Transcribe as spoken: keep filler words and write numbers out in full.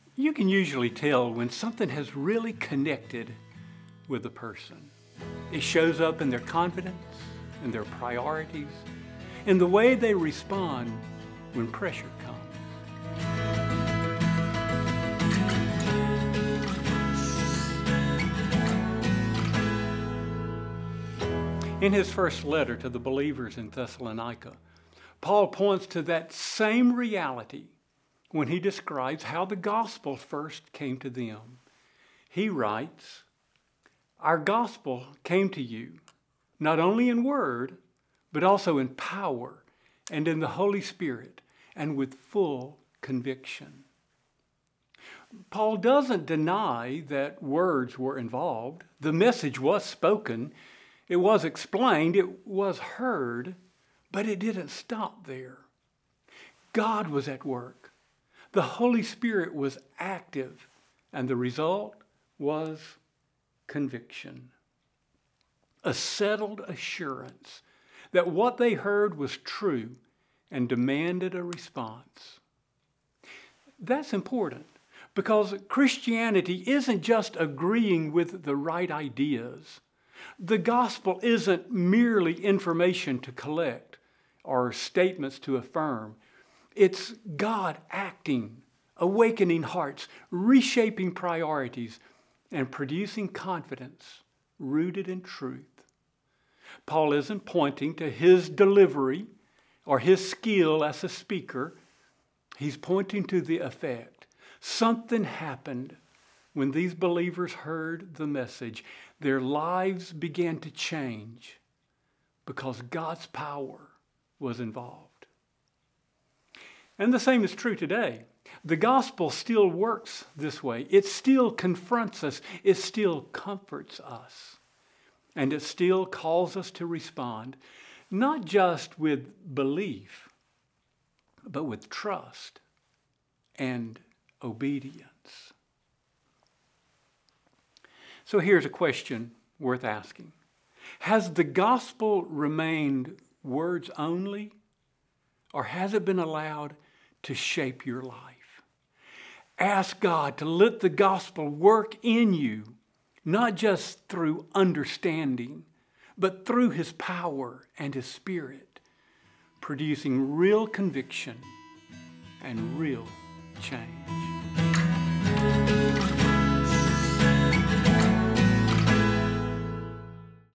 You can usually tell when something has really connected with a person. It shows up in their confidence, in their priorities, in the way they respond when pressure comes. In his first letter to the believers in Thessalonica, Paul points to that same reality when he describes how the gospel first came to them. He writes, "Our gospel came to you, not only in word, but also in power and in the Holy Spirit and with full conviction." Paul doesn't deny that words were involved. The message was spoken, it was explained, it was heard, but it didn't stop there. God was at work. The Holy Spirit was active, and the result was conviction. A settled assurance that what they heard was true and demanded a response. That's important because Christianity isn't just agreeing with the right ideas. The gospel isn't merely information to collect or statements to affirm. It's God acting, awakening hearts, reshaping priorities, and producing confidence rooted in truth. Paul isn't pointing to his delivery or his skill as a speaker. He's pointing to the effect. Something happened when these believers heard the message. Their lives began to change because God's power was involved. And the same is true today. The gospel still works this way. It still confronts us. It still comforts us. And it still calls us to respond, not just with belief, but with trust and obedience. So here's a question worth asking. Has the gospel remained words only, or has it been allowed to shape your life? Ask God to let the gospel work in you, not just through understanding, but through His power and His Spirit, producing real conviction and real change.